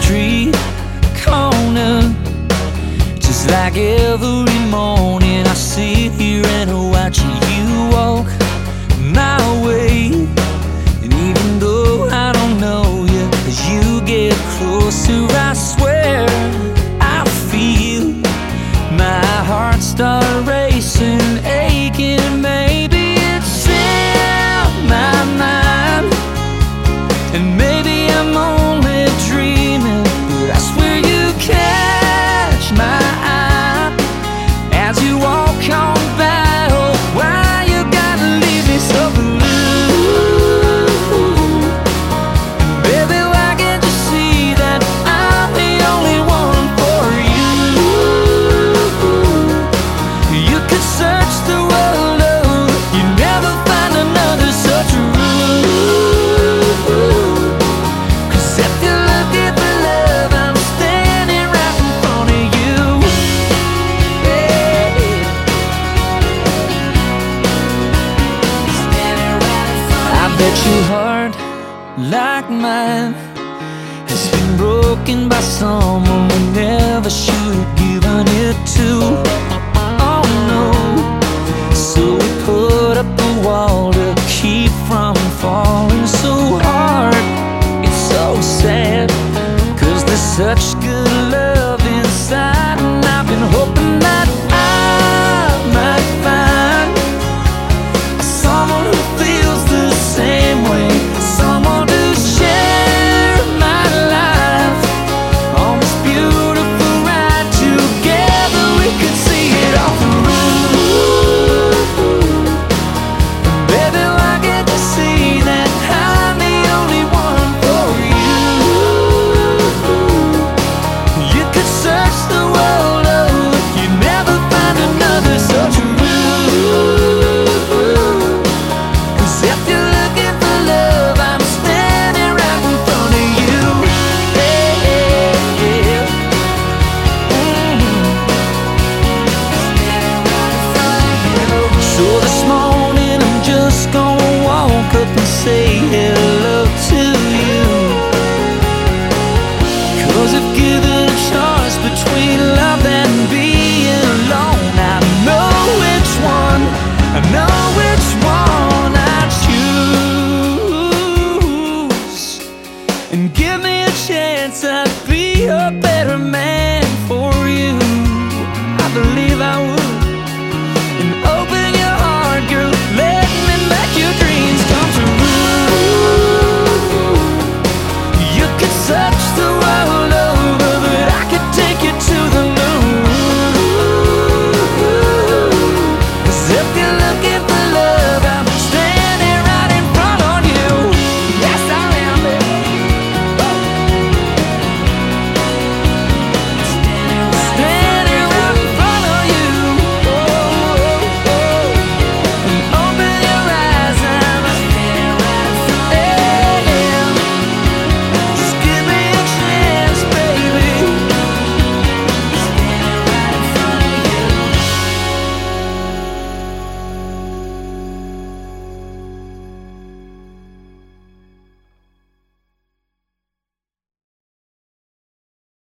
street corner. Just like every morning I sit here and watch you walk my way. And even though I don't know you, as you get closer, I swear I feel my heart start racing, aching. Maybe it's in my mind, and maybe I'm only dreaming, but I swear you catch my eye as you walk on by. Oh, why you gotta leave me so blue? Baby, why can't you see that I'm the only one for you? You could search the world over, you never find another so true. 'Cause if you're looking for love, I'm standing right in front of you. Yeah. Standing right in front of you. I bet your heart, like mine, has been broken by someone we never should have given it to. Oh no. So we put up a wall to keep from falling so hard. It's so sad, 'cause there's such good love inside, and I've been hoping that I might find someone who feels the same way, someone to share my life on this beautiful ride. Together we could see it all through. Baby, why can't you see that I'm the only one for you? You could search the world over, you'd never find another so true. 'Cause if you're looking for love, I'm standing right in front of you. Yeah, yeah, yeah. So this morning I'm just gonna walk up and say hello to you. 'Cause if given a choice between love and being alone, I know which one, I know which one I choose. And give me a chance, I'd be a better man.